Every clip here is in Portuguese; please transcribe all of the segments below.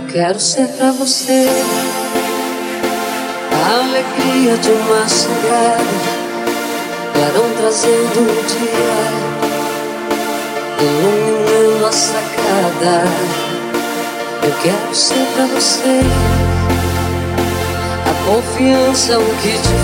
Quero ser pra você a alegria de uma chegada, clarão trazendo o dia, iluminando a sacada. Eu quero ser pra você a confiança, o que te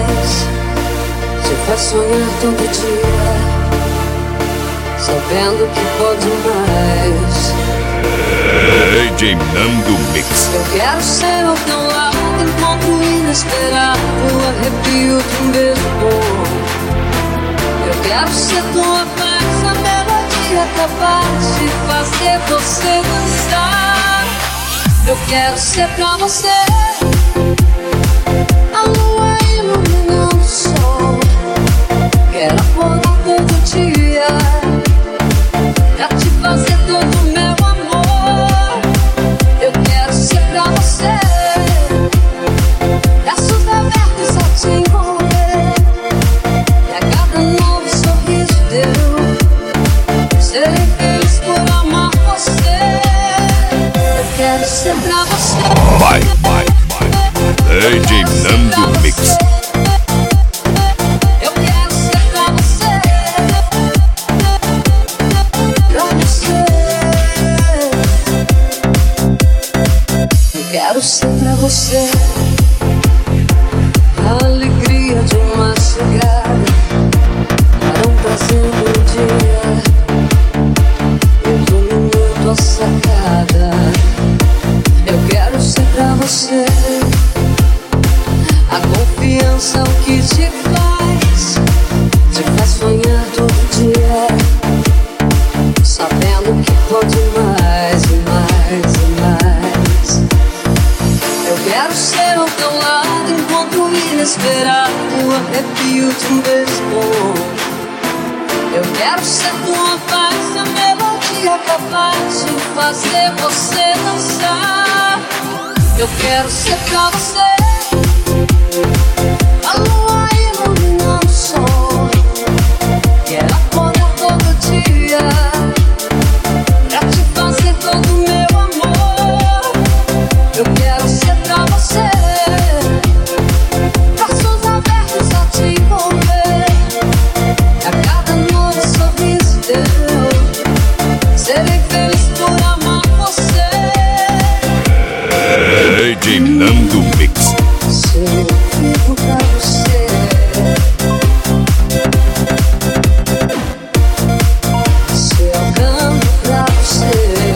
faz sonhar todo dia, sabendo que pode mais. DJ Nando Mix. Eu quero ser ao teu lado, encontro inesperado, arrepio de um beijo bom. Eu quero ser tua paz, a melodia capaz de fazer você dançar. Eu quero ser pra você a lua iluminando o sol. Quero acordar todo dia pra te fazer todo o meu amor. Eu quero ser pra você braços abertos a te envolver, e a cada novo sorriso teu serei feliz por amar você. Eu quero ser pra você. Vai. DJ Nando Mix. Eu quero ser pra você, pra você. Eu quero ser pra você a alegria de uma chegada, clarão trazendo o dia, iluminando a sacada. Eu quero ser pra você a confiança, o que te faz sonhar todo dia, sabendo que pode mais e mais e mais. Eu quero ser ao teu lado, encontro inesperado, arrepio de um beijo bom. Eu quero ser tua paz, a melodia capaz de fazer você dançar. Eu quero ser pra você a lua iluminando o sol. Quero acordar todo dia pra te fazer todo o meu amor. Eu quero ser pra você braços abertos a te envolver, e a cada novo sorriso teu serei feliz por amar você. DJ Nando Mix. Se eu vivo pra você, se eu canto pra você,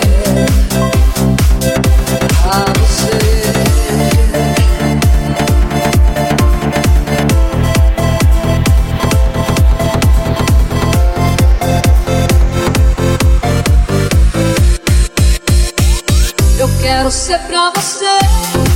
pra você. Eu quero ser pra você